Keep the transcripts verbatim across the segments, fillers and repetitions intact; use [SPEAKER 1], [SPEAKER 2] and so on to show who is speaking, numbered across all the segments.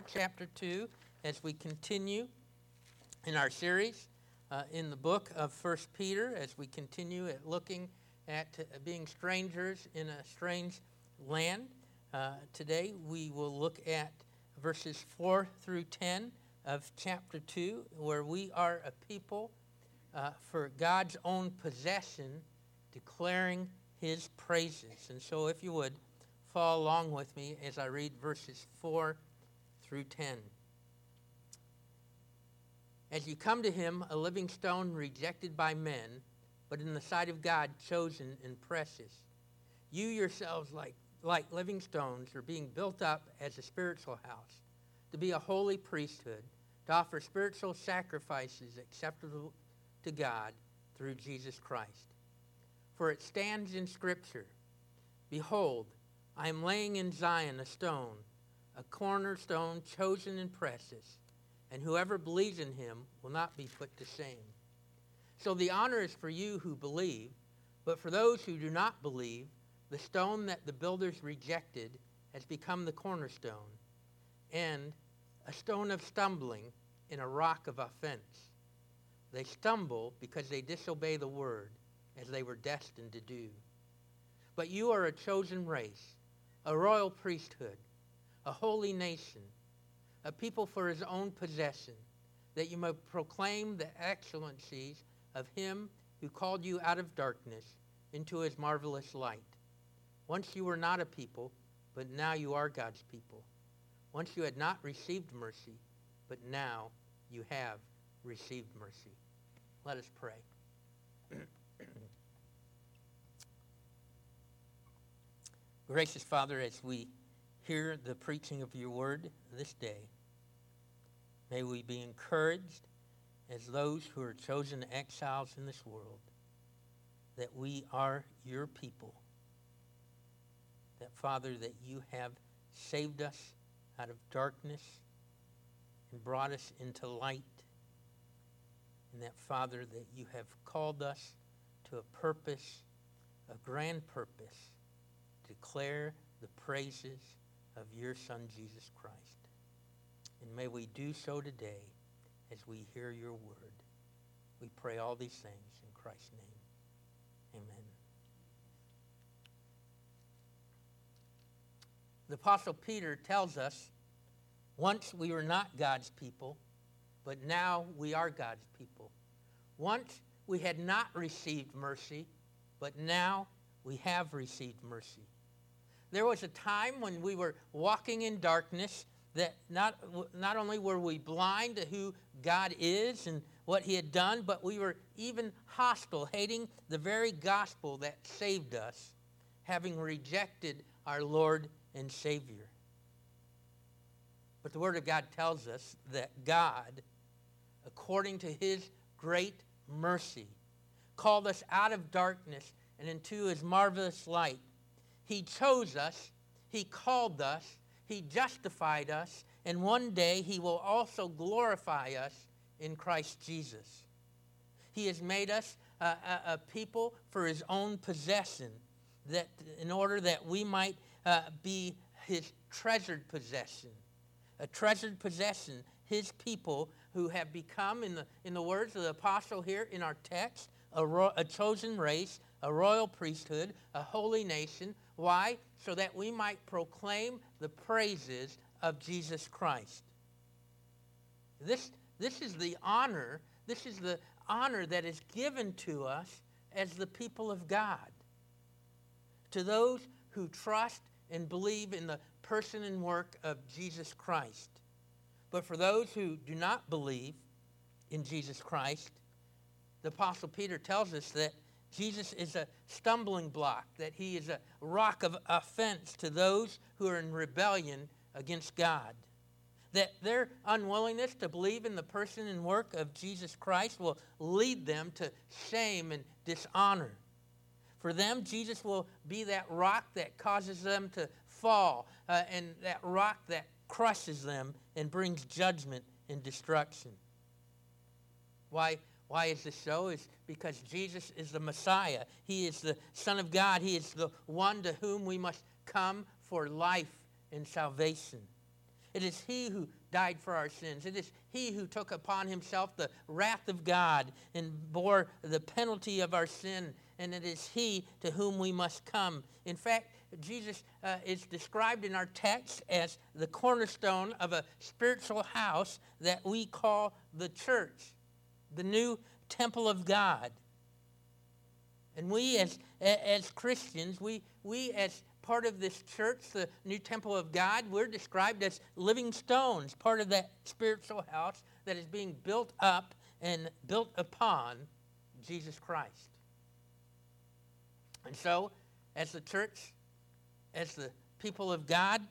[SPEAKER 1] Peter chapter two as we continue in our series uh, in the book of First Peter, as we continue at looking at uh, being strangers in a strange land. Uh, today we will look at verses four through ten of chapter two, where we are a people uh, for God's own possession, declaring his praises. And so if you would, follow along with me as I read verses four through ten. As you come to him, a living stone rejected by men, but in the sight of God chosen and precious, you yourselves like, like living stones are being built up as a spiritual house, to be a holy priesthood, to offer spiritual sacrifices acceptable to God through Jesus Christ. For it stands in Scripture, behold, I am laying in Zion a stone, a cornerstone chosen and precious, and whoever believes in him will not be put to shame. So the honor is for you who believe, but for those who do not believe, the stone that the builders rejected has become the cornerstone, and a stone of stumbling and a rock of offense. They stumble because they disobey the word, as they were destined to do. But you are a chosen race, a royal priesthood, a holy nation, a people for his own possession, that you may proclaim the excellencies of him who called you out of darkness into his marvelous light. Once you were not a people, but now you are God's people. Once you had not received mercy, but now you have received mercy. Let us pray. Gracious Father, as we hear the preaching of your word this day, may we be encouraged as those who are chosen exiles in this world, that we are your people, that, Father, that you have saved us out of darkness and brought us into light, and that, Father, that you have called us to a purpose, a grand purpose, declare the praises of your Son, Jesus Christ. And may we do so today as we hear your word. We pray all these things in Christ's name. Amen. The Apostle Peter tells us, once we were not God's people, but now we are God's people. Once we had not received mercy, but now we have received mercy. There was a time when we were walking in darkness that not, not only were we blind to who God is and what he had done, but we were even hostile, hating the very gospel that saved us, having rejected our Lord and Savior. But the Word of God tells us that God, according to his great mercy, called us out of darkness and into his marvelous light. He chose us, he called us, he justified us, and one day he will also glorify us in Christ Jesus. He has made us a, a, a people for his own possession, that in order that we might uh, be his treasured possession. A treasured possession, his people who have become, in the, in the words of the apostle here in our text, a, ro- a chosen race, a royal priesthood, a holy nation. Why? So that we might proclaim the praises of Jesus Christ. This, this is the honor, this is the honor that is given to us as the people of God. To those who trust and believe in the person and work of Jesus Christ. But for those who do not believe in Jesus Christ, the Apostle Peter tells us that Jesus is a stumbling block, that he is a rock of offense to those who are in rebellion against God. That their unwillingness to believe in the person and work of Jesus Christ will lead them to shame and dishonor. For them, Jesus will be that rock that causes them to fall, uh, and that rock that crushes them and brings judgment and destruction. Why? Why is this so? It's because Jesus is the Messiah. He is the Son of God. He is the one to whom we must come for life and salvation. It is he who died for our sins. It is he who took upon himself the wrath of God and bore the penalty of our sin. And it is he to whom we must come. In fact, Jesus uh, is described in our text as the cornerstone of a spiritual house that we call the church, the new temple of God. And we as as Christians, we we as part of this church, the new temple of God, we're described as living stones, part of that spiritual house that is being built up and built upon Jesus Christ. And so, as the church, as the people of God,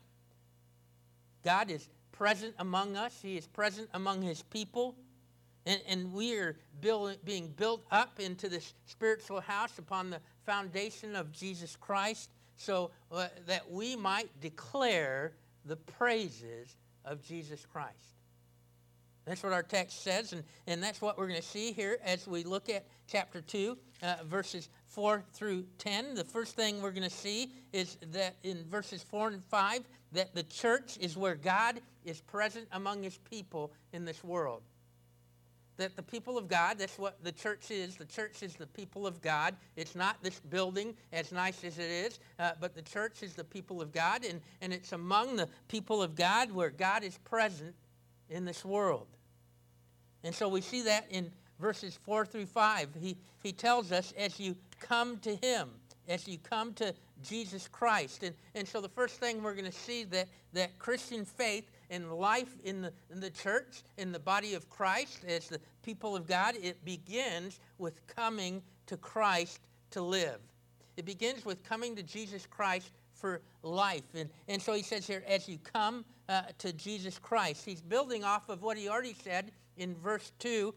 [SPEAKER 1] God is present among us. He is present among his people. And, and we are build, being built up into this spiritual house upon the foundation of Jesus Christ so uh, that we might declare the praises of Jesus Christ. That's what our text says, and, and that's what we're going to see here as we look at chapter two, uh, verses four through ten. The first thing we're going to see is that in verses four and five, that the church is where God is present among his people in this world. That the people of God, that's what the church is. The church is the people of God. It's not this building, as nice as it is, uh, but the church is the people of God, and, and it's among the people of God where God is present in this world. And so we see that in verses four through five. He, he tells us, as you come to him, as you come to Jesus Christ. And, and so the first thing we're going to see that, that Christian faith and life in the, in the church, in the body of Christ, as the people of God, it begins with coming to Christ to live. It begins with coming to Jesus Christ for life. And, and so he says here, as you come uh, to Jesus Christ, he's building off of what he already said in verse two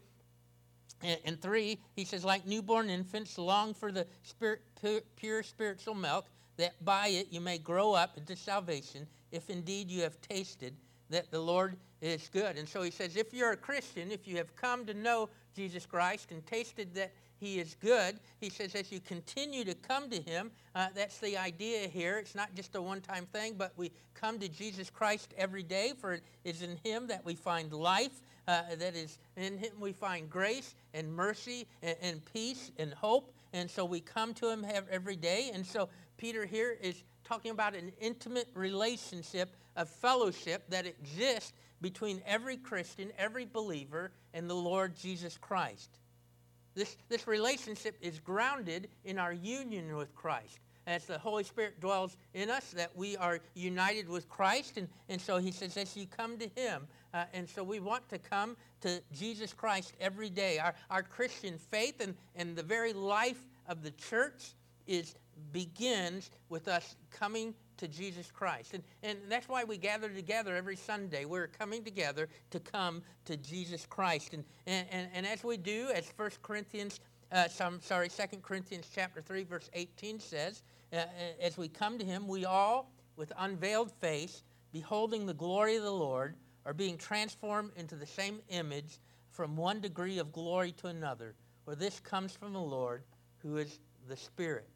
[SPEAKER 1] and, and three. He says, like newborn infants, long for the spirit, pure, pure spiritual milk, that by it you may grow up into salvation, if indeed you have tasted that the Lord is good. And so he says, if you're a Christian, if you have come to know Jesus Christ and tasted that he is good, he says, as you continue to come to him, uh, that's the idea here. It's not just a one-time thing, but we come to Jesus Christ every day, for it is in him that we find life, uh, that is in him we find grace and mercy and, and peace and hope. And so we come to him every day. And so Peter here is talking about an intimate relationship of fellowship that exists between every Christian, every believer, and the Lord Jesus Christ. This, this relationship is grounded in our union with Christ. As the Holy Spirit dwells in us, that we are united with Christ. And, and so he says, as you come to him, uh, and so we want to come to Jesus Christ every day. Our, our Christian faith and, and the very life of the church is begins with us coming to Jesus Christ. And, and that's why we gather together every Sunday. We're coming together to come to Jesus Christ. And, and, and, and as we do, as First Corinthians, uh, some, sorry, Second Corinthians chapter three, verse eighteen says, uh, as we come to him, we all, with unveiled face, beholding the glory of the Lord, are being transformed into the same image from one degree of glory to another, for this comes from the Lord, who is the Spirit.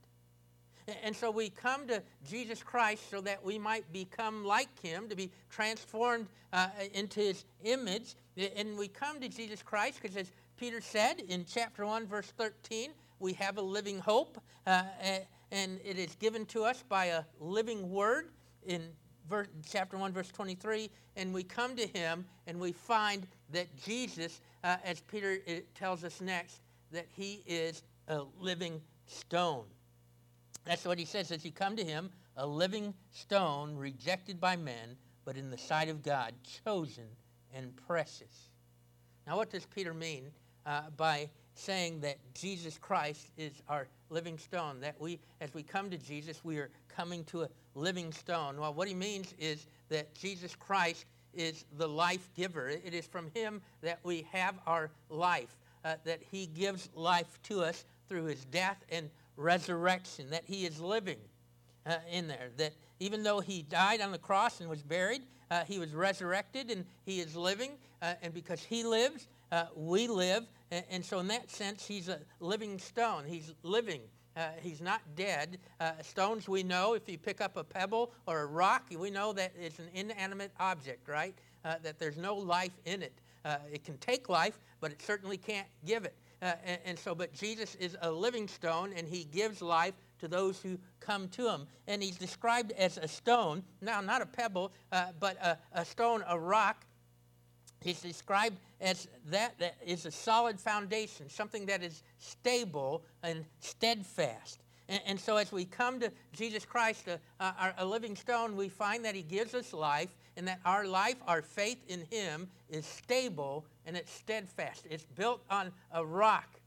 [SPEAKER 1] And so we come to Jesus Christ so that we might become like him, to be transformed uh, into his image. And we come to Jesus Christ because, as Peter said in chapter one, verse thirteen, we have a living hope, uh, and it is given to us by a living word in verse, chapter one, verse twenty-three. And we come to him and we find that Jesus, uh, as Peter tells us next, that he is a living stone. That's what he says, as you come to him, a living stone rejected by men, but in the sight of God, chosen and precious. Now, what does Peter mean uh, by saying that Jesus Christ is our living stone? That we, as we come to Jesus, we are coming to a living stone. Well, what he means is that Jesus Christ is the life giver. It is from him that we have our life, uh, that he gives life to us through his death and resurrection, that he is living uh, in there, that even though he died on the cross and was buried, uh, he was resurrected and he is living, uh, and because he lives, uh, we live, and, and so in that sense, he's a living stone. He's living, Uh, he's not dead. Uh, stones, we know, if you pick up a pebble or a rock, we know that it's an inanimate object, right? Uh, that there's no life in it. Uh, it can take life, but it certainly can't give it. Uh, and, and so, but Jesus is a living stone, and he gives life to those who come to him. And he's described as a stone, now not a pebble, uh, but a, a stone, a rock. He's described as that that is a solid foundation, something that is stable and steadfast. And, and so as we come to Jesus Christ, a, a, a living stone, we find that he gives us life, and that our life, our faith in him is stable and it's steadfast. It's built on a rock,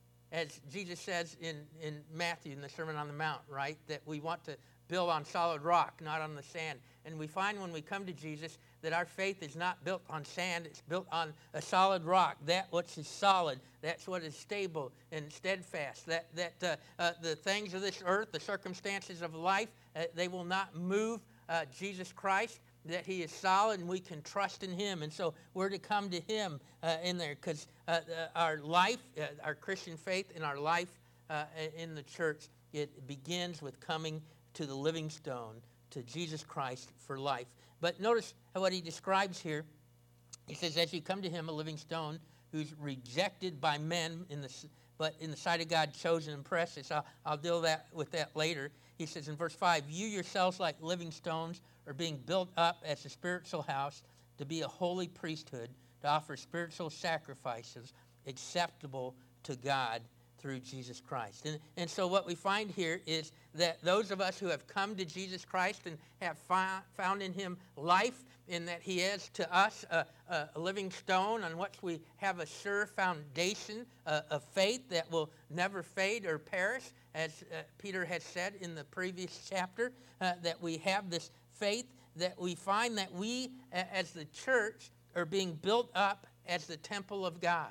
[SPEAKER 1] as Jesus says in, in Matthew, in the Sermon on the Mount, right? That we want to build on solid rock, not on the sand. And we find when we come to Jesus that our faith is not built on sand, it's built on a solid rock. That which is solid, that's what is stable and steadfast. That, that uh, uh, the things of this earth, the circumstances of life, uh, they will not move uh, Jesus Christ, that he is solid and we can trust in him. And so we're to come to him uh, in there, because uh, our life, uh, our Christian faith and our life uh, in the church, it begins with coming to the living stone, to Jesus Christ for life. But notice what he describes here. He says, as you come to him, a living stone who's rejected by men, in the, but in the sight of God, chosen and precious. I'll, I'll deal that with that later. He says in verse five, you yourselves like living stones are being built up as a spiritual house to be a holy priesthood, to offer spiritual sacrifices acceptable to God through Jesus Christ. And, and so what we find here is that those of us who have come to Jesus Christ and have fi- found in him life, in that he is to us a, a, a living stone on which we have a sure foundation uh, of faith that will never fade or perish, as uh, Peter has said in the previous chapter, uh, that we have this faith, that we find that we as the church are being built up as the temple of God,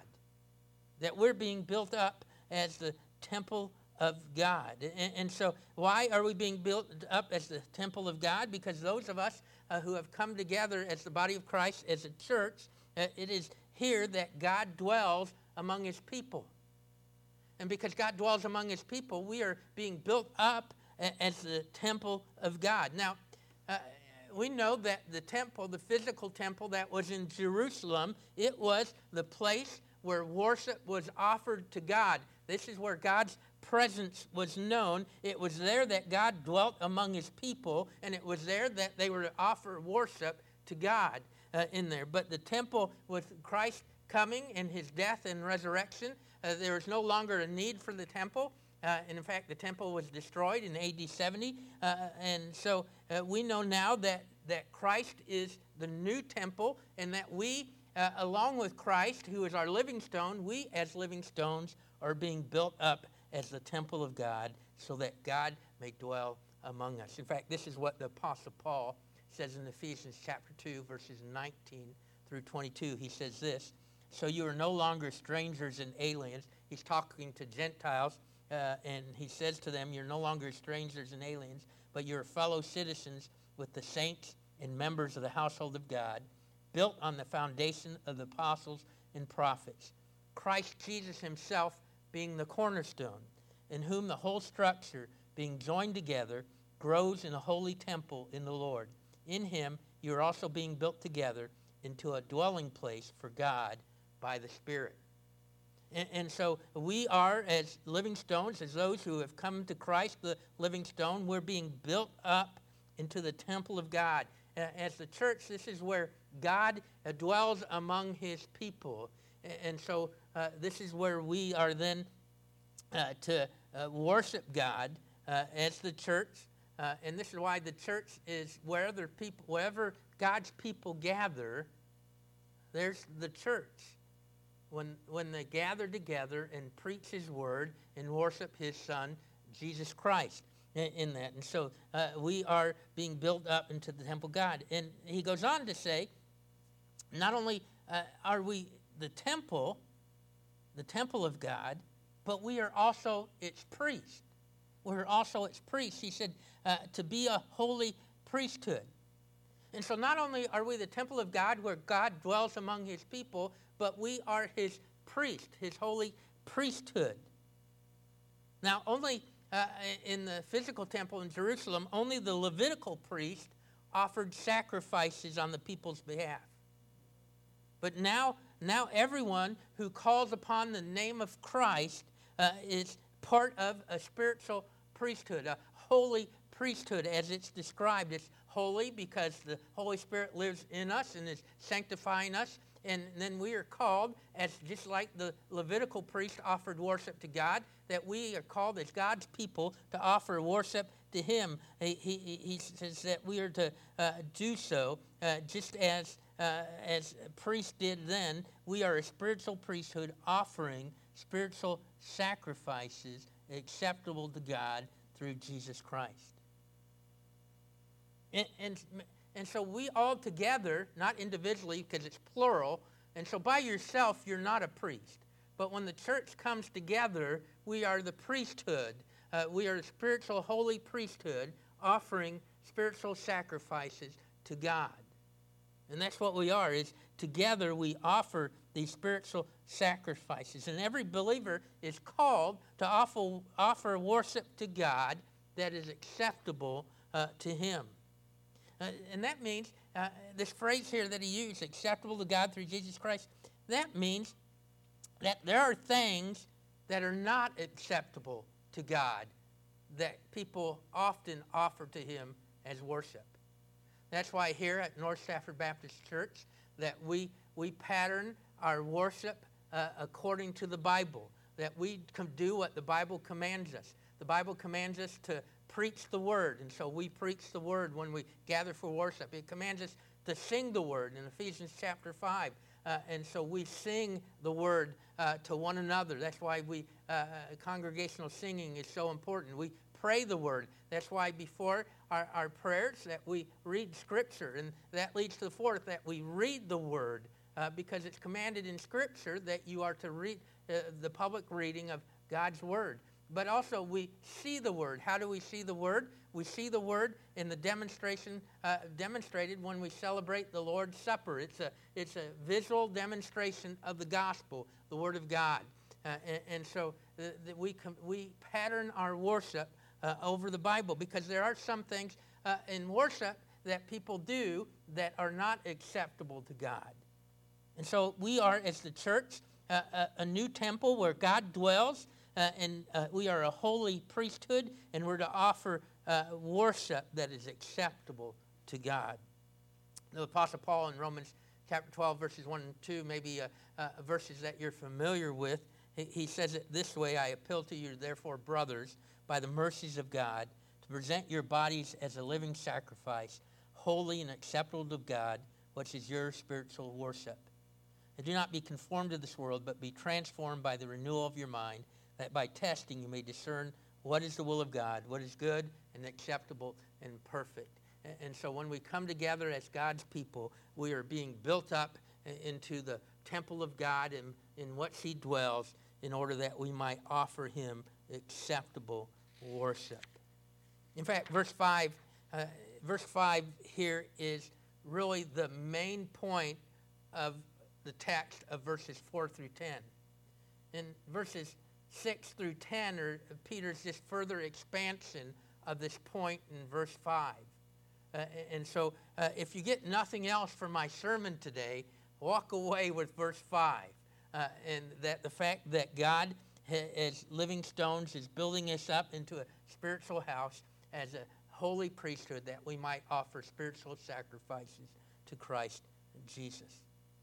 [SPEAKER 1] that we're being built up as the temple of God. And, and so why are we being built up as the temple of God? Because those of us uh, who have come together as the body of Christ, as a church, uh, it is here that God dwells among his people. And because God dwells among his people, we are being built up a, as the temple of God. Now, uh, we know that the temple, the physical temple that was in Jerusalem, it was the place where worship was offered to God. This is where God's presence was known. It was there that God dwelt among his people, and it was there that they were to offer worship to God uh, in there. But the temple, with Christ coming and his death and resurrection, uh, there was no longer a need for the temple. Uh, and in fact, the temple was destroyed in A D seventy. Uh, and so uh, we know now that, that Christ is the new temple, and that we, uh, along with Christ, who is our living stone, we as living stones are being built up as the temple of God, so that God may dwell among us. In fact, this is what the Apostle Paul says in Ephesians chapter two, verses nineteen through twenty-two. He says this, so you are no longer strangers and aliens. He's talking to Gentiles, uh, and he says to them, you're no longer strangers and aliens, but you're fellow citizens with the saints and members of the household of God, built on the foundation of the apostles and prophets, Christ Jesus himself being the cornerstone, in whom the whole structure, being joined together, grows in a holy temple in the Lord. In him you are also being built together into a dwelling place for God by the Spirit. And, and so we are, as living stones, as those who have come to Christ, the living stone, we're being built up into the temple of God. As the church, this is where God dwells among his people. And so uh, this is where we are then uh, to uh, worship God uh, as the church. Uh, and this is why the church is wherever people, wherever God's people gather, there's the church. When, when they gather together and preach his word and worship his son, Jesus Christ, in, in that. And so uh, we are being built up into the temple of God. And he goes on to say, not only uh, are we the temple, the temple of God, but we are also its priest. We're also its priests. He said uh, to be a holy priesthood. And so not only are we the temple of God where God dwells among his people, but we are his priest, his holy priesthood. Now only uh, in the physical temple in Jerusalem, only the Levitical priest offered sacrifices on the people's behalf. But now, now everyone who calls upon the name of Christ uh, is part of a spiritual priesthood, a holy priesthood as it's described. It's holy because the Holy Spirit lives in us and is sanctifying us. And then we are called, as just like the Levitical priest offered worship to God, that we are called as God's people to offer worship to him. He, he, he says that we are to uh, do so uh, just as, uh, as priests did then. We are a spiritual priesthood offering spiritual sacrifices acceptable to God through Jesus Christ. And, and And so we all together, not individually because it's plural, and so by yourself you're not a priest. But when the church comes together, we are the priesthood. Uh, we are a spiritual holy priesthood offering spiritual sacrifices to God. And that's what we are, is together we offer these spiritual sacrifices. And every believer is called to offer, offer worship to God that is acceptable uh, to him. Uh, and that means, uh, this phrase here that he used, acceptable to God through Jesus Christ, that means that there are things that are not acceptable to God that people often offer to him as worship. That's why here at North Stafford Baptist Church that we, we pattern our worship uh, according to the Bible, that we can do what the Bible commands us. The Bible commands us to preach the word, and so we preach the word when we gather for worship. It commands us to sing the word in Ephesians chapter five, uh, and so we sing the word uh, to one another. That's why we uh, congregational singing is so important. We pray the word. That's why before our, our prayers that we read Scripture, and that leads to the fourth, that we read the word, uh, because it's commanded in Scripture that you are to read uh, the public reading of God's word. But also we see the word. How do we see the word? We see the word in the demonstration uh, demonstrated when we celebrate the Lord's Supper. It's a it's a visual demonstration of the gospel, the word of God, uh, and, and so uh, that we com- we pattern our worship uh, over the Bible, because there are some things uh, in worship that people do that are not acceptable to God, and so we are, as the church, uh, a, a new temple where God dwells. Uh, and uh, we are a holy priesthood, and we're to offer uh, worship that is acceptable to God. The Apostle Paul in Romans chapter twelve, verses one and two, maybe uh, uh, verses that you're familiar with, he, he says it this way: I appeal to you, therefore, brothers, by the mercies of God, to present your bodies as a living sacrifice, holy and acceptable to God, which is your spiritual worship. And do not be conformed to this world, but be transformed by the renewal of your mind, that by testing you may discern what is the will of God, what is good and acceptable and perfect. And, and so when we come together as God's people, we are being built up into the temple of God in, in which he dwells, in order that we might offer him acceptable worship. In fact, verse five, uh, verse five here is really the main point of the text of verses four through ten. In verses six through ten are Peter's just further expansion of this point in verse five. Uh, and so uh, if you get nothing else from my sermon today, walk away with verse five. Uh, and that the fact that God, as living stones, is building us up into a spiritual house as a holy priesthood, that we might offer spiritual sacrifices to Christ Jesus.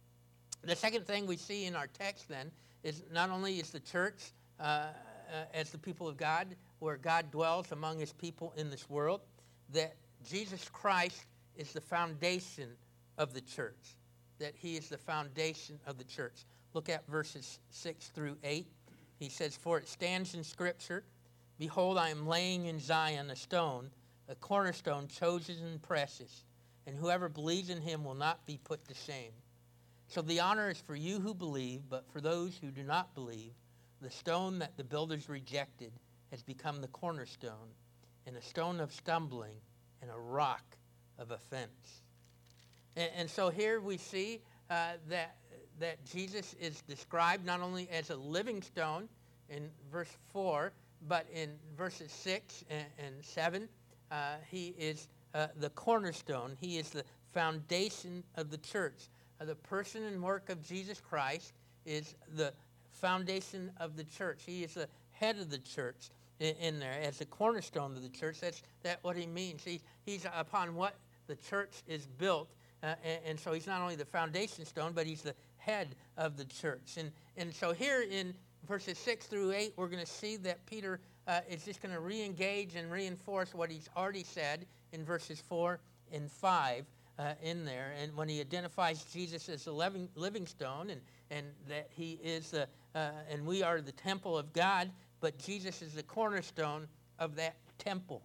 [SPEAKER 1] The second thing we see in our text then is not only is the church Uh, uh, as the people of God, where God dwells among his people in this world, that Jesus Christ is the foundation of the church, that he is the foundation of the church. Look at verses six through eight. He says, for it stands in Scripture, behold, I am laying in Zion a stone, a cornerstone chosen and precious, and whoever believes in him will not be put to shame. So the honor is for you who believe, but for those who do not believe, the stone that the builders rejected has become the cornerstone, and a stone of stumbling, and a rock of offense. And, and so here we see uh, that, that Jesus is described not only as a living stone in verse four, but in verses six and, and seven, uh, he is uh, the cornerstone. He is the foundation of the church. Uh, the person and work of Jesus Christ is the foundation of the church. He is the head of the church in, in there as the cornerstone of the church. That's that what he means. He, he's upon what the church is built. Uh, and, and so he's not only the foundation stone, but he's the head of the church. And, and so here in verses six through eight, we're going to see that Peter uh, is just going to re-engage and reinforce what he's already said in verses four and five uh, in there. And when he identifies Jesus as the living, living stone and, and that he is the, uh, and we are the temple of God, but Jesus is the cornerstone of that temple.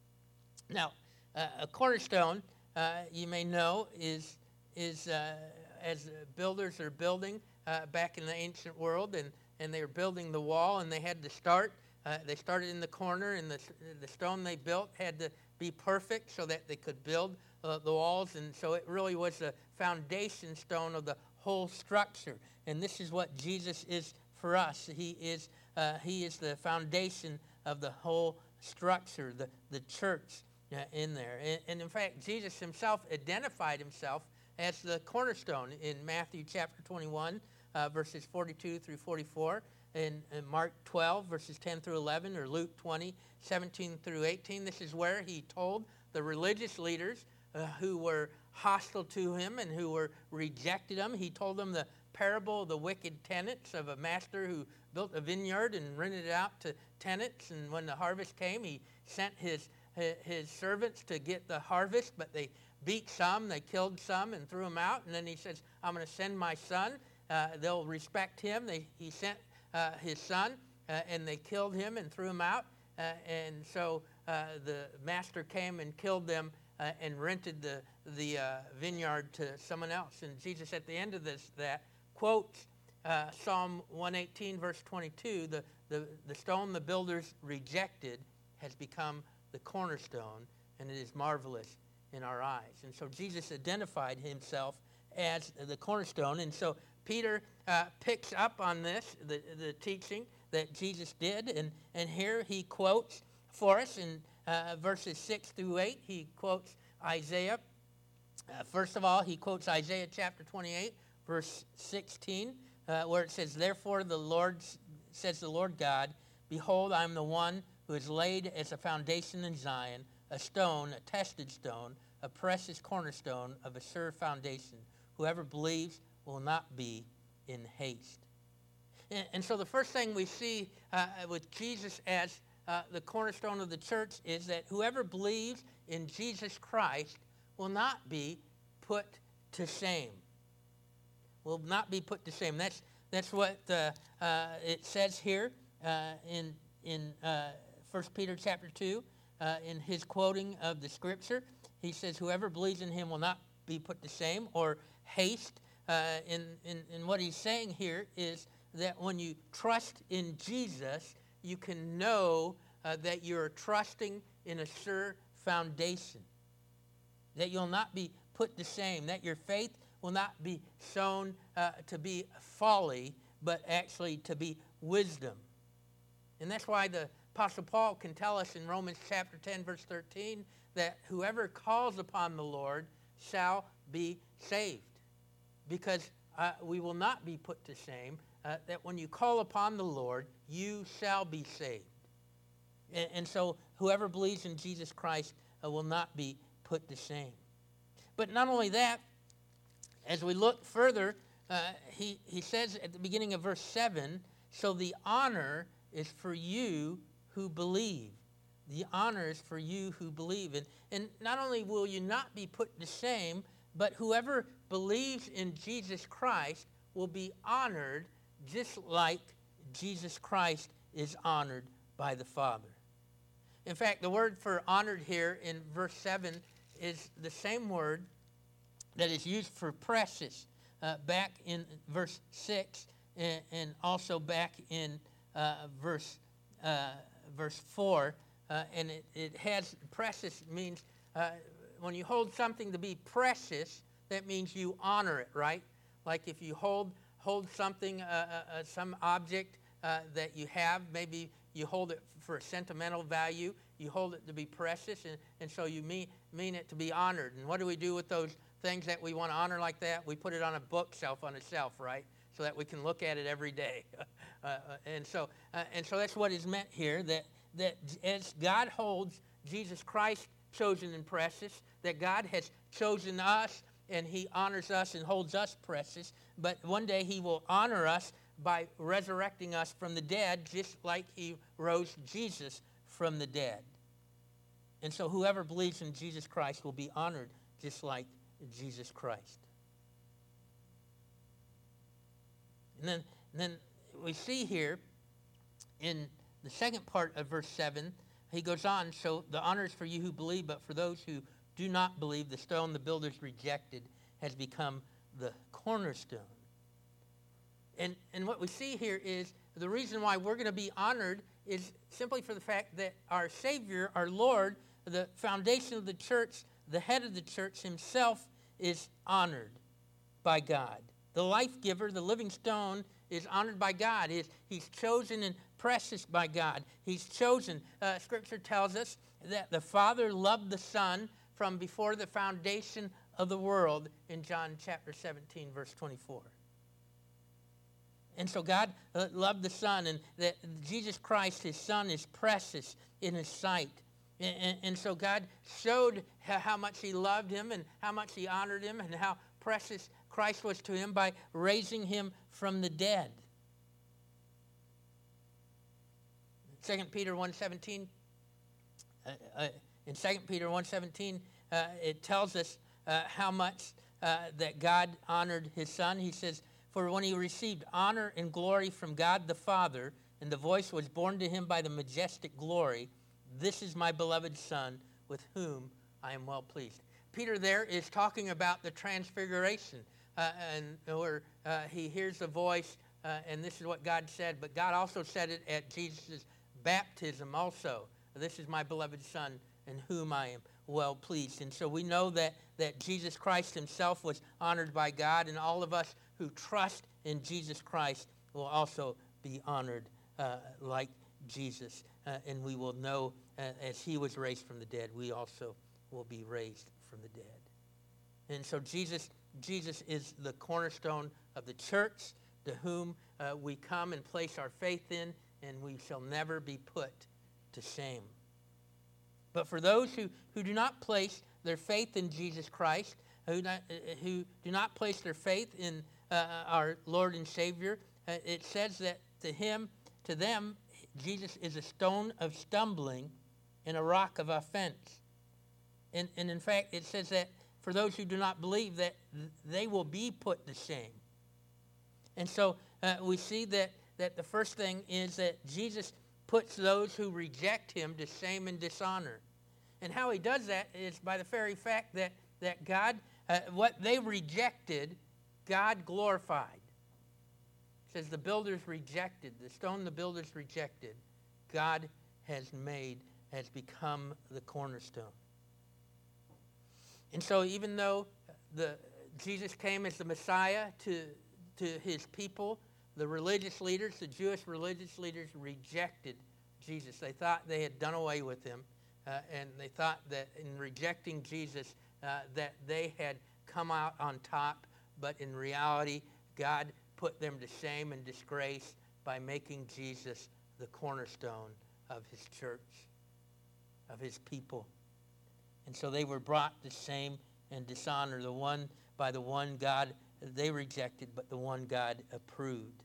[SPEAKER 1] Now, uh, a cornerstone, uh, you may know, is, is uh, as builders are building uh, back in the ancient world, and, and they were building the wall, and they had to start. Uh, they started in the corner, and the, the stone they built had to be perfect so that they could build uh, the walls. And so it really was the foundation stone of the whole structure. And this is what Jesus is for us. He is, uh, he is the foundation of the whole structure, the, the church uh, in there. And, and in fact, Jesus himself identified himself as the cornerstone in Matthew chapter twenty-one, uh, verses forty-two through forty-four. In, in Mark twelve, verses ten through eleven, or Luke twenty, seventeen through eighteen. This is where he told the religious leaders uh, who were hostile to him and who were rejected him. He told them the parable of the wicked tenants, of a master who built a vineyard and rented it out to tenants. And when the harvest came, he sent his, his servants to get the harvest, but they beat some, they killed some, and threw them out. And then he says, I'm going to send my son. Uh, they'll respect him. They, he sent Uh, his son, uh, and they killed him and threw him out. Uh, and so uh, the master came and killed them uh, and rented the, the uh, vineyard to someone else. And Jesus, at the end of this, that quotes uh, Psalm one eighteen, verse twenty-two, the, the, the stone the builders rejected has become the cornerstone, and it is marvelous in our eyes. And so Jesus identified himself as the cornerstone. And so Peter uh, picks up on this, the, the teaching that Jesus did, and, and here he quotes for us in uh, verses six through eight. He quotes Isaiah. Uh, first of all, he quotes Isaiah chapter twenty-eight, verse sixteen, uh, where it says, Therefore the Lord, says the Lord God, Behold, I am the one who is laid as a foundation in Zion, a stone, a tested stone, a precious cornerstone of a sure foundation. Whoever believes will not be in haste. And, and so the first thing we see uh, with Jesus as uh, the cornerstone of the church is that whoever believes in Jesus Christ will not be put to shame. Will not be put to shame. That's that's what uh, uh, it says here uh, in in uh, First Peter chapter two, uh, in his quoting of the scripture. He says, "Whoever believes in him will not be put to shame or haste." Uh, in, in, in what he's saying here is that when you trust in Jesus, you can know uh, that you're trusting in a sure foundation, that you'll not be put to shame, that your faith will not be shown uh, to be folly, but actually to be wisdom. And that's why the Apostle Paul can tell us in Romans chapter ten, verse thirteen, that whoever calls upon the Lord shall be saved. Because uh, we will not be put to shame, uh, that when you call upon the Lord, you shall be saved. And, and so whoever believes in Jesus Christ uh, will not be put to shame. But not only that, as we look further, uh, he, he says at the beginning of verse seven, so the honor is for you who believe. The honor is for you who believe. And, and not only will you not be put to shame, but whoever believes in Jesus Christ will be honored just like Jesus Christ is honored by the Father. In fact, the word for honored here in verse seven is the same word that is used for precious uh, back in verse six and, and also back in uh, verse uh, verse four. Uh, and it, it has, precious means... Uh, when you hold something to be precious, that means you honor it, right? Like if you hold hold something, uh, uh, some object uh, that you have, maybe you hold it for a sentimental value. You hold it to be precious, and, and so you mean, mean it to be honored. And what do we do with those things that we want to honor like that? We put it on a bookshelf on a shelf, right, so that we can look at it every day. uh, and so uh, and so that's what is meant here, that, that as God holds Jesus Christ chosen and precious, that God has chosen us, and he honors us and holds us precious, but one day he will honor us by resurrecting us from the dead, just like he rose Jesus from the dead. And so whoever believes in Jesus Christ will be honored just like Jesus Christ. And then, and then we see here in the second part of verse seven, he goes on, so the honor is for you who believe, but for those who do not believe, the stone the builders rejected has become the cornerstone. And, and what we see here is the reason why we're going to be honored is simply for the fact that our Savior, our Lord, the foundation of the church, the head of the church himself, is honored by God. The life giver, the living stone, is honored by God. He's, he's chosen and precious by God. He's chosen. Uh, Scripture tells us that the Father loved the Son from before the foundation of the world in John chapter seventeen, verse twenty-four. And so God uh, loved the Son, and that Jesus Christ, his Son, is precious in his sight. And, and, and so God showed how, how much he loved him and how much he honored him and how precious Christ was to him by raising him from the dead. Second Peter one seventeen, uh, uh, in Second Peter one seventeen, uh, it tells us uh, how much uh, that God honored his Son. He says, for when he received honor and glory from God the Father, and the voice was borne to him by the majestic glory, this is my beloved Son, with whom I am well pleased. Peter there is talking about the transfiguration, uh, and where uh, he hears the voice, uh, and this is what God said, but God also said it at Jesus' baptism also. This is my beloved Son, in whom I am well pleased. And so we know that, that Jesus Christ himself was honored by God, and all of us who trust in Jesus Christ will also be honored uh, like Jesus. Uh, and we will know, uh, as he was raised from the dead, we also will be raised from the dead. And so Jesus, Jesus is the cornerstone of the church, to whom uh, we come and place our faith in, and we shall never be put to shame. But for those who, who do not place their faith in Jesus Christ, who, not, uh, who do not place their faith in uh, our Lord and Savior, uh, it says that to him, to them, Jesus is a stone of stumbling and a rock of offense. And, and in fact, it says that for those who do not believe, that they will be put to shame. And so uh, we see that, that the first thing is that Jesus puts those who reject him to shame and dishonor. And how he does that is by the very fact that, that God, uh, what they rejected, God glorified. It says the builders rejected, the stone the builders rejected, God has made, has become the cornerstone. And so even though the Jesus came as the Messiah to, to his people, the religious leaders, the Jewish religious leaders rejected Jesus. They thought they had done away with him, uh, and they thought that in rejecting Jesus uh, that they had come out on top, but in reality, God put them to shame and disgrace by making Jesus the cornerstone of his church, of his people. And so they were brought to shame and dishonor, the one by the one God they rejected, but the one God approved.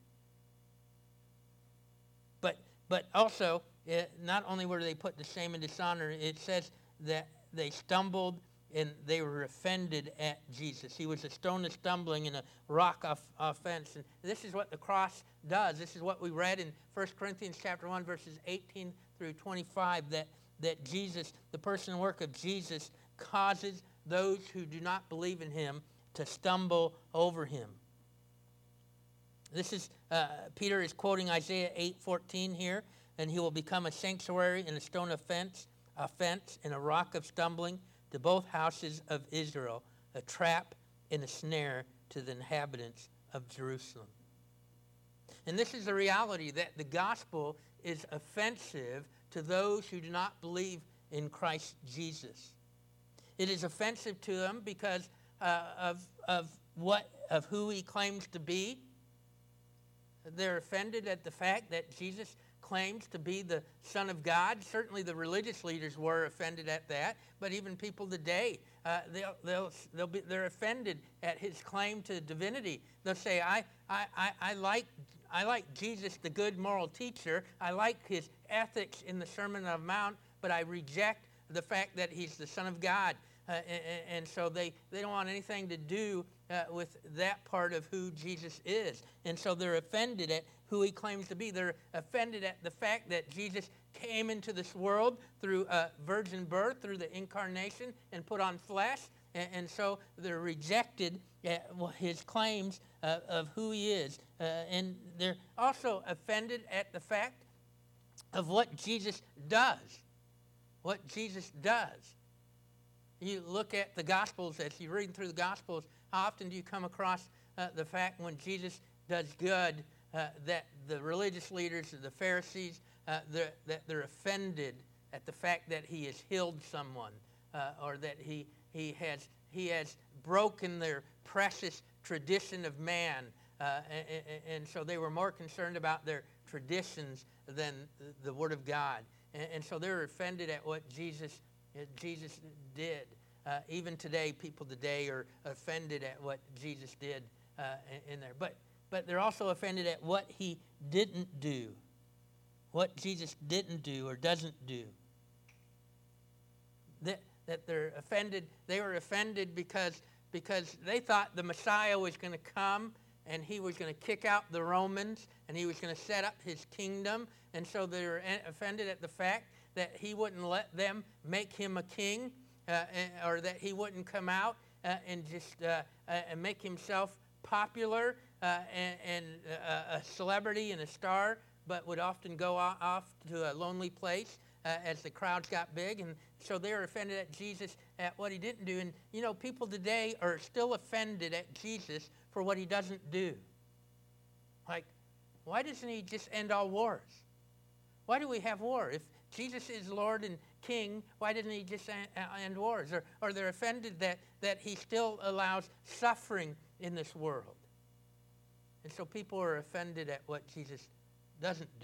[SPEAKER 1] But but also, it, not only were they put to shame and dishonor, it says that they stumbled and they were offended at Jesus. He was a stone of stumbling and a rock of offense. And this is what the cross does. This is what we read in First Corinthians chapter one, verses eighteen through twenty-five, that, that Jesus, the person and work of Jesus, causes those who do not believe in him to stumble over him. This is, uh, Peter is quoting Isaiah eight fourteen here, and he will become a sanctuary and a stone of fence, a fence and a rock of stumbling to both houses of Israel, a trap and a snare to the inhabitants of Jerusalem. And this is the reality, that the gospel is offensive to those who do not believe in Christ Jesus. It is offensive to them because uh, of, of, what, of who he claims to be. They're offended at the fact that Jesus claims to be the Son of God. Certainly the religious leaders were offended at that, but even people today, uh, they'll, they'll, they'll be, they're offended at his claim to divinity. They'll say, I, I, I, I, like, I like Jesus, the good moral teacher. I like his ethics in the Sermon on the Mount, but I reject the fact that he's the Son of God. Uh, and, and so they, they don't want anything to do uh, with that part of who Jesus is. And so they're offended at who he claims to be. They're offended at the fact that Jesus came into this world through a virgin birth, through the incarnation, and put on flesh. And, and so they're rejected at his claims uh, of who he is. Uh, and they're also offended at the fact of what Jesus does. What Jesus does. You look at the Gospels, as you read through the Gospels, how often do you come across uh, the fact when Jesus does good uh, that the religious leaders, the Pharisees, uh, they're, that they're offended at the fact that he has healed someone uh, or that he, he, has, he has broken their precious tradition of man. Uh, and, and so they were more concerned about their traditions than the Word of God. And, and so they're offended at what Jesus Jesus did. Uh, even today, people today are offended at what Jesus did uh, in, in there. But, but they're also offended at what he didn't do. What Jesus didn't do or doesn't do. That, that they're offended. They were offended because, because they thought the Messiah was going to come and he was going to kick out the Romans and he was going to set up his kingdom. And so they were offended at the fact that he wouldn't let them make him a king, uh, or that he wouldn't come out uh, and just uh, uh, and make himself popular uh, and, and uh, a celebrity and a star, but would often go off to a lonely place uh, as the crowds got big. And so they were offended at Jesus at what he didn't do. And, you know, people today are still offended at Jesus for what he doesn't do. Like, why doesn't he just end all wars? Why do we have war? If Jesus is Lord and King, why didn't he just end wars? Or, or they're offended that, that he still allows suffering in this world. And so people are offended at what Jesus doesn't do.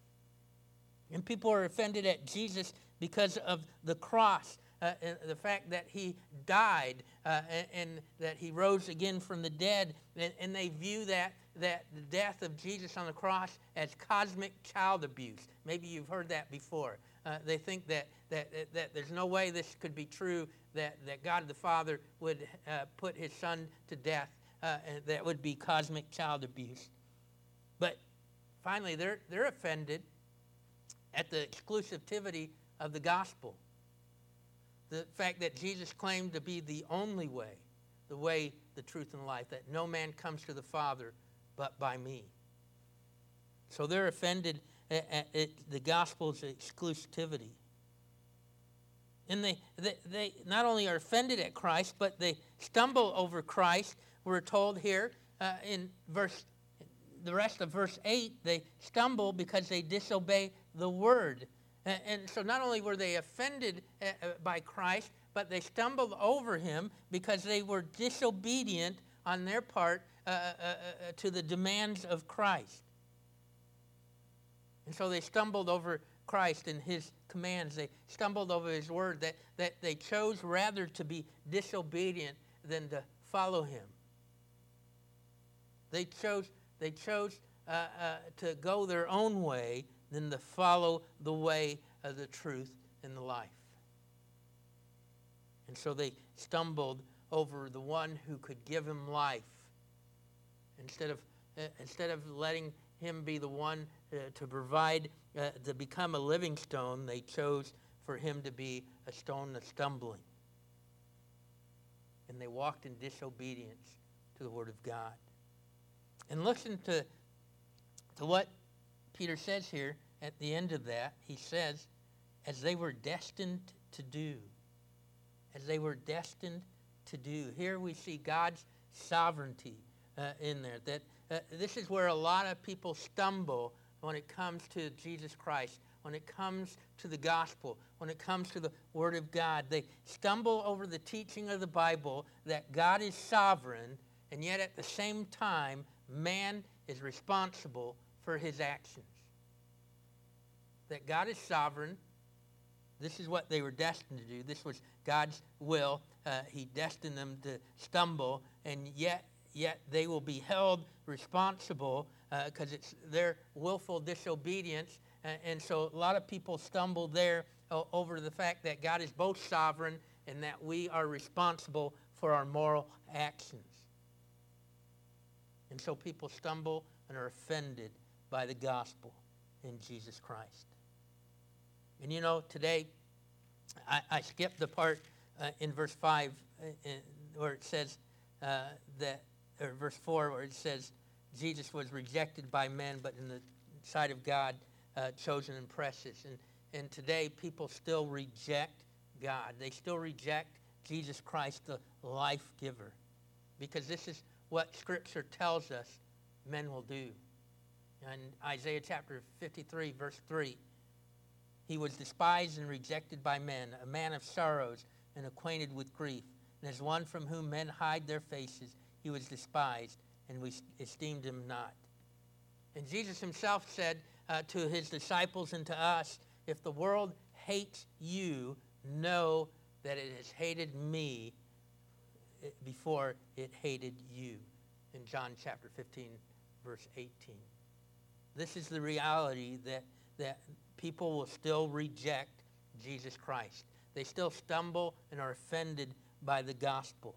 [SPEAKER 1] And people are offended at Jesus because of the cross, uh, and the fact that he died uh, and, and that he rose again from the dead. And, and they view that that the death of Jesus on the cross as cosmic child abuse. Maybe you've heard that before. Uh, they think that, that, that, that there's no way this could be true, that, that God the Father would uh, put his son to death. Uh, and that would be cosmic child abuse. But finally, they're, they're offended at the exclusivity of the gospel. The fact that Jesus claimed to be the only way, the way, the truth, and life, that no man comes to the Father but by me. So they're offended at, at, at the gospel's exclusivity. And they, they, they not only are offended at Christ, but they stumble over Christ. We're told here uh, in verse, the rest of verse eight, they stumble because they disobey the word. And, and so not only were they offended uh, by Christ, but they stumbled over him because they were disobedient on their part uh, uh, uh, to the demands of Christ. And so they stumbled over Christ and his commands. They stumbled over his word, that, that they chose rather to be disobedient than to follow him. They chose, they chose uh, uh, to go their own way than to follow the way of the truth and the life. And so they stumbled over the one who could give him life. Instead of, uh, instead of letting him be the one uh, to provide, uh, to become a living stone, they chose for him to be a stone of stumbling. And they walked in disobedience to the word of God. And listen to, to what Peter says here at the end of that. He says, as they were destined to do. As they were destined to do. Here we see God's sovereignty uh, in there. That uh, this is where a lot of people stumble when it comes to Jesus Christ, when it comes to the gospel, when it comes to the Word of God. They stumble over the teaching of the Bible that God is sovereign, and yet at the same time, man is responsible for his actions. That God is sovereign. This is what they were destined to do. This was God's will. Uh, he destined them to stumble, and yet yet they will be held responsible because uh, it's their willful disobedience. Uh, and so a lot of people stumble there uh, over the fact that God is both sovereign and that we are responsible for our moral actions. And so people stumble and are offended by the gospel in Jesus Christ. And you know, today, I, I skipped the part uh, in verse five uh, in, where it says uh, that, or verse four where it says, Jesus was rejected by men, but in the sight of God, uh, chosen and precious. And, and today, people still reject God. They still reject Jesus Christ, the life giver. Because this is what Scripture tells us men will do. In Isaiah chapter fifty-three, verse three, he was despised and rejected by men, a man of sorrows and acquainted with grief. And as one from whom men hide their faces, he was despised, and we esteemed him not. And Jesus himself said uh, to his disciples and to us, if the world hates you, know that it has hated me before it hated you. In John chapter fifteen, verse eighteen. This is the reality that, that people will still reject Jesus Christ. They still stumble and are offended by the gospel.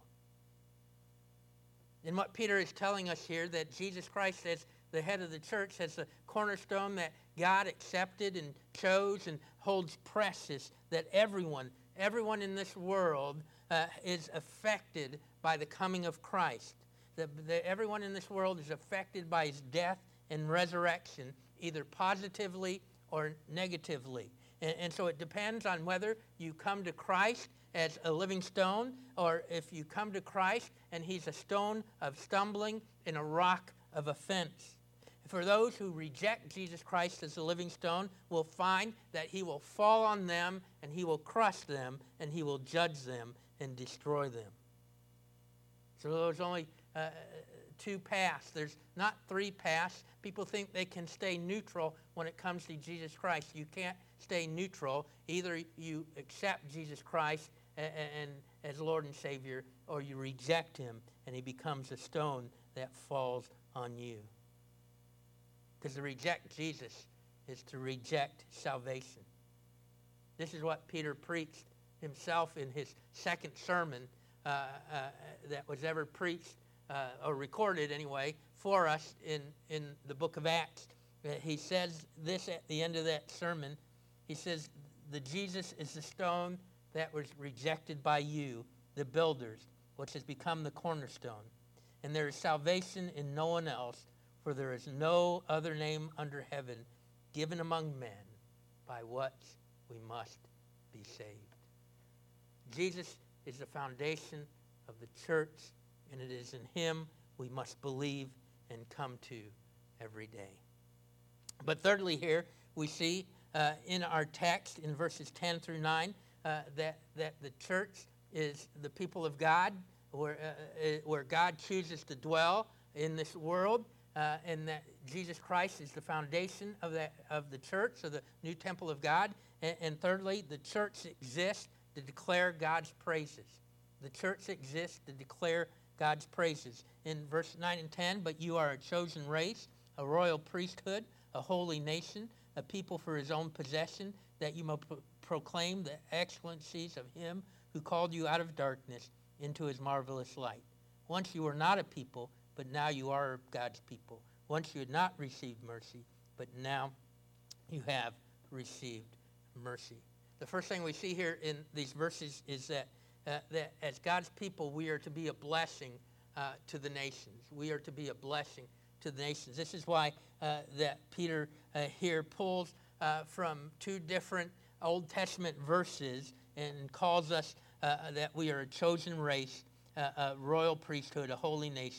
[SPEAKER 1] And what Peter is telling us here, that Jesus Christ as the head of the church, as the cornerstone that God accepted and chose and holds precious, that everyone, everyone in this world uh, is affected by the coming of Christ. That, that everyone in this world is affected by his death and resurrection, either positively or negatively. And, and so it depends on whether you come to Christ as a living stone, or if you come to Christ and he's a stone of stumbling and a rock of offense. For those who reject Jesus Christ as a living stone, will find that he will fall on them and he will crush them and he will judge them and destroy them. So there's only uh, two paths. There's not three paths. People think they can stay neutral when it comes to Jesus Christ. You can't stay neutral. Either you accept Jesus Christ and, and as Lord and Savior, or you reject him and he becomes a stone that falls on you. Because to reject Jesus is to reject salvation. This is what Peter preached himself in his second sermon uh, uh, that was ever preached, uh, or recorded anyway, for us in, in the book of Acts. Uh, he says this at the end of that sermon. He says, the Jesus is the stone that was rejected by you, the builders, which has become the cornerstone. And there is salvation in no one else, for there is no other name under heaven given among men by what we must be saved. Jesus is the foundation of the church, and it is in him we must believe and come to every day. But thirdly here, we see uh, in our text in verses ten through nine uh, that, that the church is the people of God, where, uh, where God chooses to dwell in this world. Uh, and that Jesus Christ is the foundation of that of the church, of the new temple of God. And, and thirdly, the church exists to declare God's praises. The church exists to declare God's praises. In verse nine and ten, but you are a chosen race, a royal priesthood, a holy nation, a people for his own possession, that you may pro- proclaim the excellencies of him who called you out of darkness into his marvelous light. Once you were not a people, but now you are God's people. Once you had not received mercy, but now you have received mercy. The first thing we see here in these verses is that, uh, that as God's people, we are to be a blessing uh, to the nations. We are to be a blessing to the nations. This is why uh, that Peter uh, here pulls uh, from two different Old Testament verses and calls us uh, that we are a chosen race, uh, a royal priesthood, a holy nation,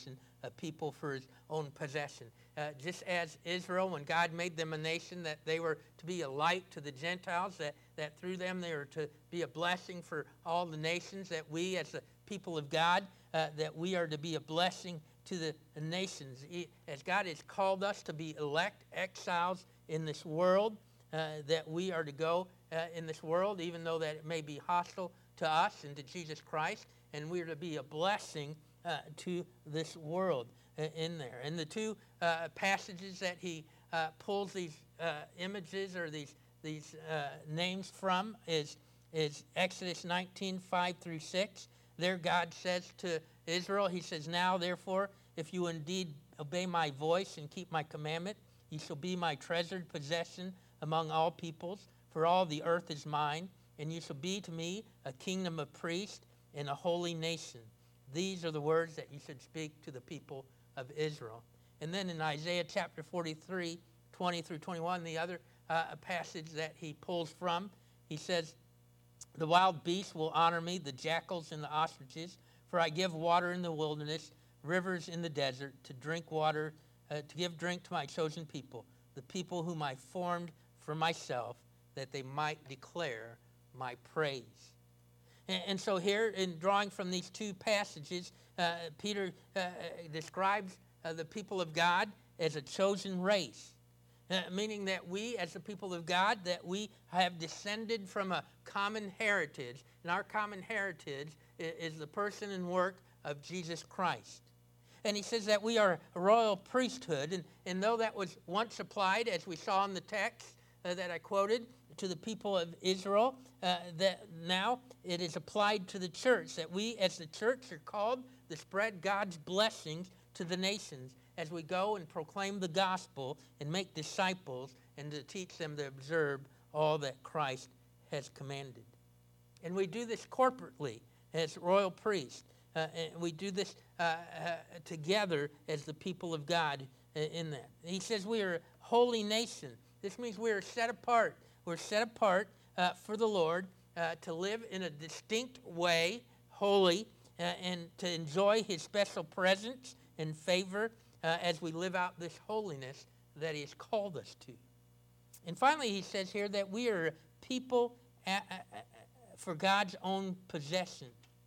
[SPEAKER 1] a people for his own possession. Uh, just as Israel, when God made them a nation, that they were to be a light to the Gentiles, that, that through them they were to be a blessing for all the nations, that we as the people of God, uh, that we are to be a blessing to the nations. As God has called us to be elect exiles in this world, uh, that we are to go uh, in this world, even though that it may be hostile to us and to Jesus Christ, and we are to be a blessing uh, to this world uh, in there. And the two uh, passages that he uh, pulls these uh, images or these these uh, names from is, is Exodus nineteen, five through six. There God says to Israel, he says, "Now therefore, if you indeed obey my voice and keep my commandment, you shall be my treasured possession among all peoples, for all the earth is mine, and you shall be to me a kingdom of priests and a holy nation. These are the words that you should speak to the people of Israel." And then in Isaiah chapter forty-three, twenty through twenty-one, the other uh, passage that he pulls from, he says, "The wild beasts will honor me, the jackals and the ostriches, for I give water in the wilderness, rivers in the desert, to drink water, uh, to give drink to my chosen people, the people whom I formed for myself, that they might declare my praise." And, and so here, in drawing from these two passages, uh, Peter uh, describes uh, the people of God as a chosen race, uh, meaning that we, as the people of God, that we have descended from a common heritage, and our common heritage is, is the person and work of Jesus Christ. And he says that we are a royal priesthood, and, and though that was once applied, as we saw in the text uh, that I quoted, to the people of Israel, uh, that now it is applied to the church, that we as the church are called to spread God's blessings to the nations as we go and proclaim the gospel and make disciples and to teach them to observe all that Christ has commanded. And we do this corporately as royal priests. Uh, and we do this uh, uh, together as the people of God uh, in that. He says we are a holy nation. This means we are set apart. We're set apart uh, for the Lord uh, to live in a distinct way, holy, uh, and to enjoy his special presence and favor uh, as we live out this holiness that he has called us to. And finally, he says here that we are people a- a- a- for God's own possession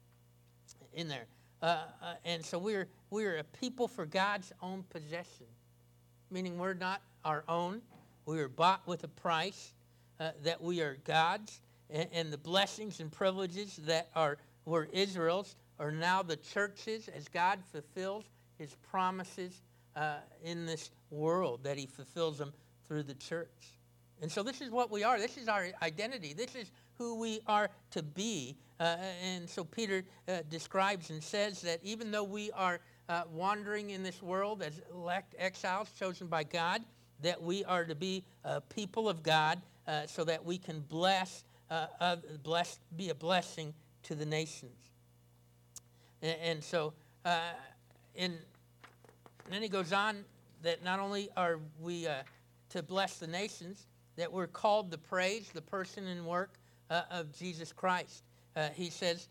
[SPEAKER 1] in there. Uh, uh, and so we're, we're a people for God's own possession, meaning we're not our own. We were bought with a price. Uh, that we are God's, and, and the blessings and privileges that are were Israel's are now the church's as God fulfills his promises uh, in this world, that he fulfills them through the church. And so this is what we are. This is our identity. This is who we are to be. Uh, and so Peter uh, describes and says that even though we are uh, wandering in this world as elect exiles chosen by God, that we are to be a people of God, Uh, so that we can bless, uh, uh, bless, be a blessing to the nations. And, and so, uh, in, and then he goes on that not only are we uh, to bless the nations, that we're called to praise the person and work uh, of Jesus Christ. Uh, he says,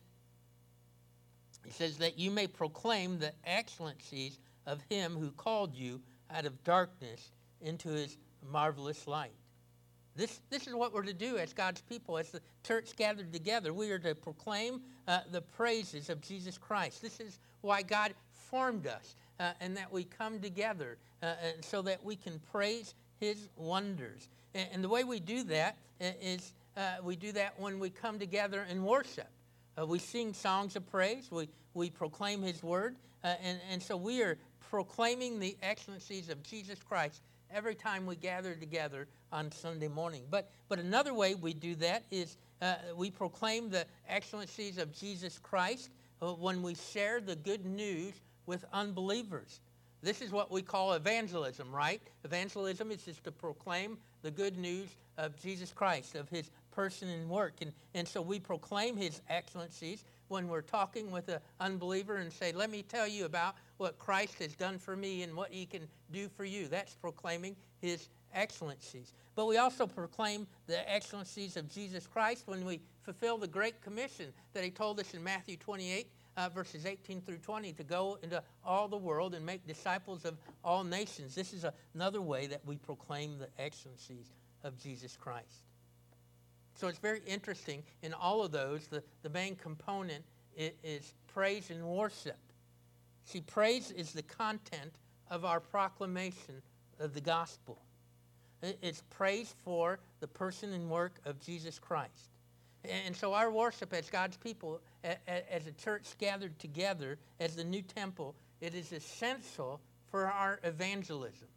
[SPEAKER 1] he says that you may proclaim the excellencies of him who called you out of darkness into his marvelous light. This, this is what we're to do as God's people, as the church gathered together. We are to proclaim uh, the praises of Jesus Christ. This is why God formed us, uh, and that we come together uh, and so that we can praise his wonders. And, and the way we do that is uh, we do that when we come together in worship. Uh, we sing songs of praise. We, we proclaim his word. Uh, and, and so we are proclaiming the excellencies of Jesus Christ every time we gather together on Sunday morning. But but another way we do that is uh, we proclaim the excellencies of Jesus Christ uh, when we share the good news with unbelievers. This is what we call evangelism, right? Evangelism is just to proclaim the good news of Jesus Christ, of his person and work. And, and so we proclaim his excellencies when we're talking with an unbeliever and say, let me tell you about what Christ has done for me and what he can do for you. That's proclaiming his excellencies. But we also proclaim the excellencies of Jesus Christ when we fulfill the Great Commission that he told us in Matthew twenty-eight, uh, verses eighteen through twenty, to go into all the world and make disciples of all nations. This is a, another way that we proclaim the excellencies of Jesus Christ. So it's very interesting. In all of those, the, the main component is, is praise and worship. See, praise is the content of our proclamation of the gospel. It's praise for the person and work of Jesus Christ. And so our worship as God's people, as a church gathered together, as the new temple, it is essential for our evangelism.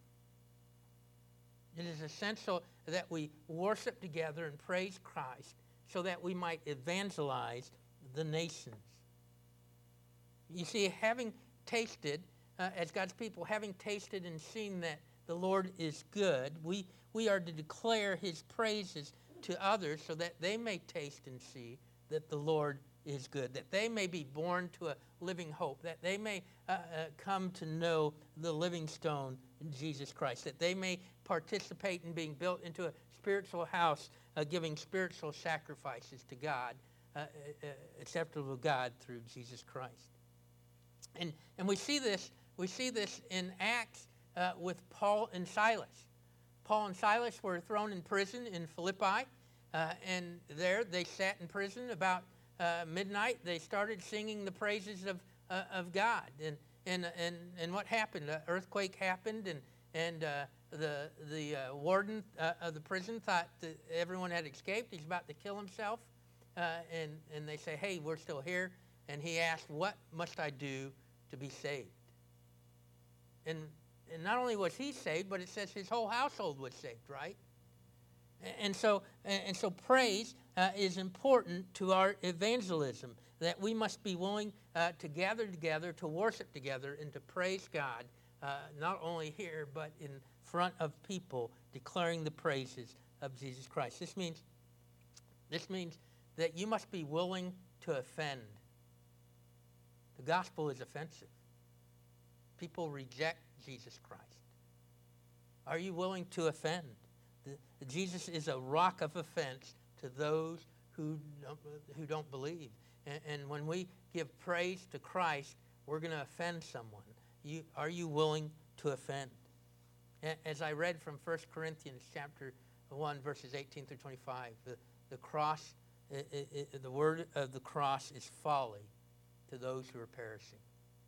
[SPEAKER 1] It is essential that we worship together and praise Christ so that we might evangelize the nations. You see, having tasted, uh, as God's people, having tasted and seen that the Lord is good, we, we are to declare his praises to others so that they may taste and see that the Lord is good, that they may be born to a living hope, that they may uh, uh, come to know the living stone, Jesus Christ, that they may participate in being built into a spiritual house, uh, giving spiritual sacrifices to God, uh, uh, acceptable to God through Jesus Christ. And and we see this we see this in Acts uh, with Paul and Silas. Paul and Silas were thrown in prison in Philippi, uh, and there they sat in prison about uh, midnight. They started singing the praises of uh, of God, and and and and what happened? An earthquake happened, and and uh, the the uh, warden uh, of the prison thought that everyone had escaped. He's about to kill himself, uh, and and they say, "Hey, we're still here." And he asked, "What must I do to be saved?" And and not only was he saved, but it says his whole household was saved, right? And so and so praise uh, is important to our evangelism, that we must be willing uh, to gather together, to worship together, and to praise God, uh, not only here, but in front of people, declaring the praises of Jesus Christ. This means, this means that you must be willing to offend. The gospel is offensive. People reject Jesus Christ. Are you willing to offend? The, Jesus is a rock of offense to those who don't, who don't believe. And, and when we give praise to Christ, we're going to offend someone. You, are you willing to offend? As I read from First Corinthians chapter one, verses eighteen through twenty-five, the, the cross, it, it, the word of the cross is folly to those who are perishing.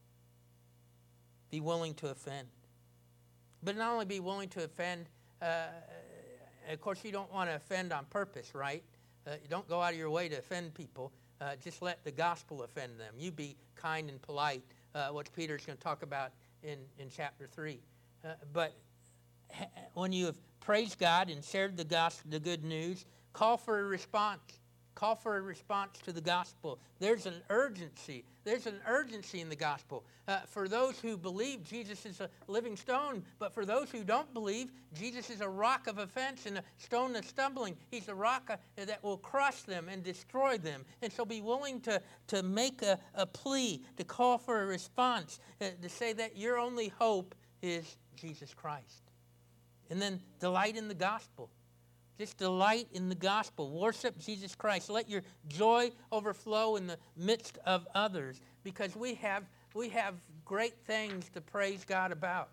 [SPEAKER 1] Be willing to offend. But not only be willing to offend, uh, of course you don't want to offend on purpose, right? Uh, you don't go out of your way to offend people. Uh, just let the gospel offend them. You be kind and polite, uh, what Peter's going to talk about in, in chapter three. Uh, but ha- when you have praised God and shared the gospel, the good news, call for a response. Call for a response to the gospel. There's an urgency. There's an urgency in the gospel. Uh, for those who believe, Jesus is a living stone. But for those who don't believe, Jesus is a rock of offense and a stone of stumbling. He's a rock uh, that will crush them and destroy them. And so be willing to, to make a, a plea, to call for a response, uh, to say that your only hope is Jesus Christ. And then delight in the gospel. Just delight in the gospel. Worship Jesus Christ. Let your joy overflow in the midst of others, because we have we have great things to praise God about.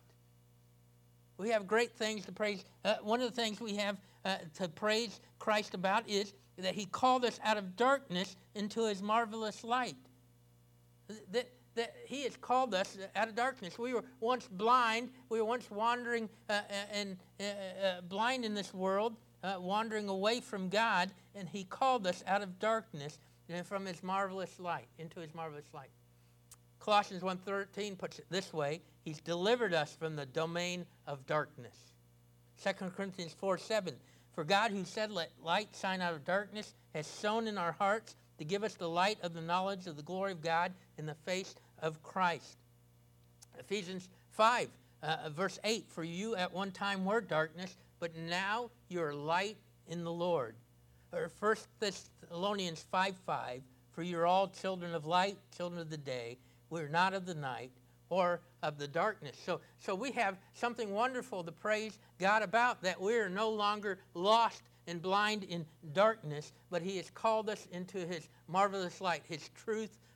[SPEAKER 1] We have great things to praise. Uh, one of the things we have uh, to praise Christ about is that he called us out of darkness into his marvelous light. That, that he has called us out of darkness. We were once blind. We were once wandering uh, and uh, uh, blind in this world. Uh, wandering away from God, and he called us out of darkness and from his marvelous light, into his marvelous light. Colossians one thirteen puts it this way: he's delivered us from the domain of darkness. Second Corinthians four seven, for God who said, let light shine out of darkness, has shone in our hearts to give us the light of the knowledge of the glory of God in the face of Christ. Ephesians five, uh, verse eight, for you at one time were darkness, but now you're light in the Lord. Or First Thessalonians five five, for you're all children of light, children of the day. We're not of the night or of the darkness. So, so we have something wonderful to praise God about, that we're no longer lost and blind in darkness, but he has called us into his marvelous light, his truth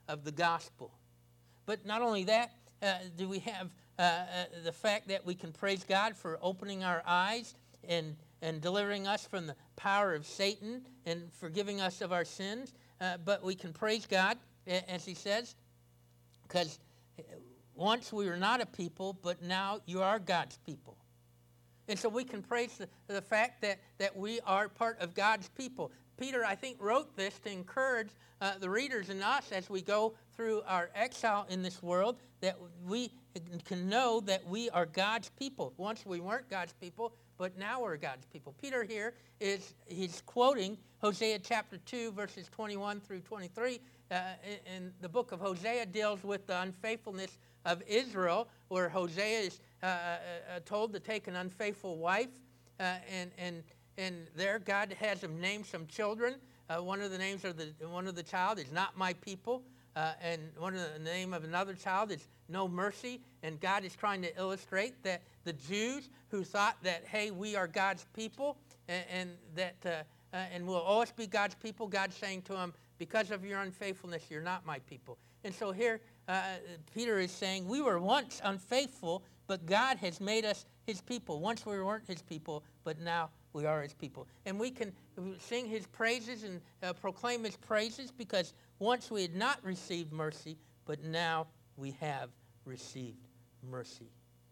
[SPEAKER 1] of the gospel. But not only that, uh, do we have uh, uh, the fact that we can praise God for opening our eyes and, and delivering us from the power of Satan and forgiving us of our sins. Uh, but we can praise God, as he says, because once we were not a people, but now you are God's people. And so we can praise the, the fact that, that we are part of God's people. Peter, I think, wrote this to encourage uh, the readers and us as we go through our exile in this world, that we can know that we are God's people. Once we weren't God's people, but now we're God's people. Peter here is, he's quoting Hosea chapter two, verses twenty-one through twenty-three. Uh, and the book of Hosea deals with the unfaithfulness of Israel, where Hosea is uh, uh, told to take an unfaithful wife, uh, and and and there God has him name some children. Uh, one of the names of the one of the child is not my people, uh, and one of the name of another child is no mercy. And God is trying to illustrate that the Jews who thought that, hey, we are God's people, and, and that uh, uh, and we'll always be God's people. God's saying to them, because of your unfaithfulness, you're not my people. And so here, uh, Peter is saying, we were once unfaithful, but God has made us his people. Once we weren't his people, but now we are his people. And we can sing his praises and uh, proclaim his praises, because once we had not received mercy, but now we have received mercy.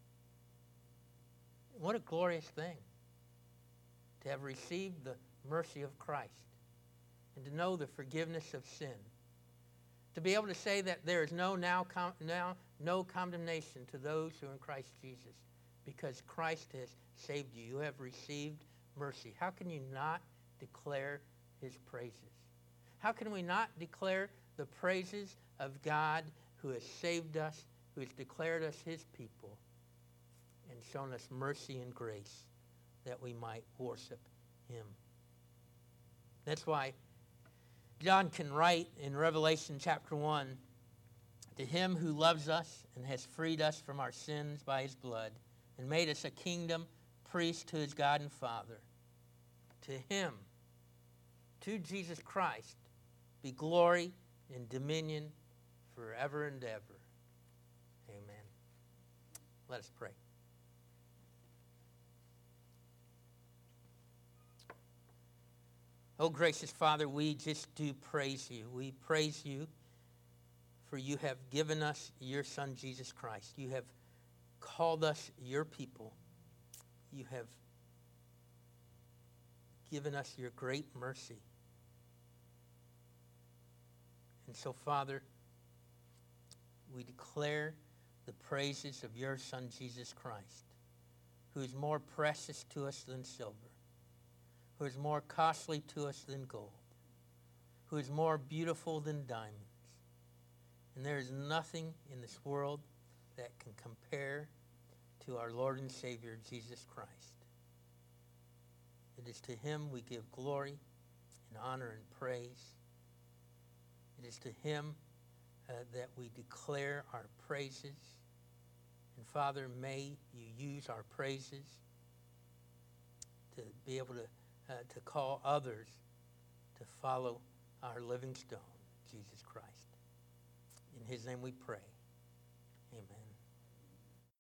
[SPEAKER 1] What a glorious thing to have received the mercy of Christ and to know the forgiveness of sin. To be able to say that there is no now, com- now no condemnation to those who are in Christ Jesus, because Christ has saved you. You have received mercy. How can you not declare his praises? How can we not declare the praises of God who has saved us, who has declared us his people, and shown us mercy and grace that we might worship him? That's why John can write in Revelation chapter one, to him who loves us and has freed us from our sins by his blood and made us a kingdom, priest to his God and Father. To him, to Jesus Christ, be glory and dominion forever and ever. Amen. Let us pray. Oh, gracious Father, we just do praise you. We praise you for you have given us your Son, Jesus Christ. You have called us your people. You have given us your great mercy. And so, Father, we declare the praises of your Son, Jesus Christ, who is more precious to us than silver, who is more costly to us than gold, who is more beautiful than diamonds. And there is nothing in this world that can compare to our Lord and Savior, Jesus Christ. It is to him we give glory and honor and praise. It is to him uh, that we declare our praises. And Father, may you use our praises to be able to Uh, to call others to follow our living stone, Jesus Christ. In his name we pray. Amen.